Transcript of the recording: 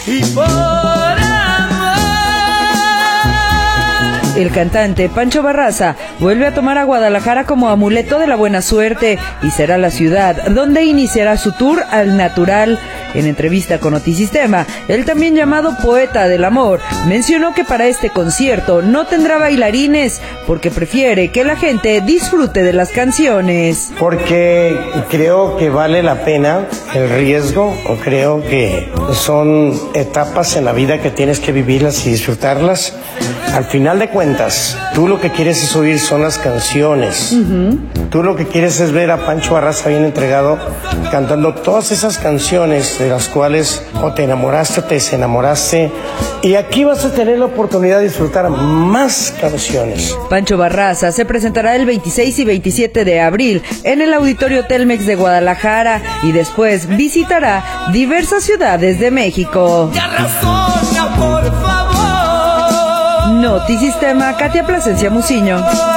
y por amor. El cantante Pancho Barraza vuelve a tomar a Guadalajara como amuleto de la buena suerte y será la ciudad donde iniciará su tour al natural. En entrevista con Notisistema, el también llamado poeta del amor mencionó que para este concierto no tendrá bailarines porque prefiere que la gente disfrute de las canciones. Porque creo que vale la pena el riesgo, o creo que son etapas en la vida que tienes que vivirlas y disfrutarlas. Al final de cuentas, tú lo que quieres es oír son las canciones. Tú lo que quieres es ver a Pancho Barraza bien entregado cantando todas esas canciones de las cuales o te enamoraste o te desenamoraste. Y aquí vas a tener la oportunidad de disfrutar más canciones. Pancho Barraza se presentará el 26 y 27 de abril en el Auditorio Telmex de Guadalajara y después visitará diversas ciudades de México. Ya razona, por favor. Notisistema, Katia Plasencia Muciño.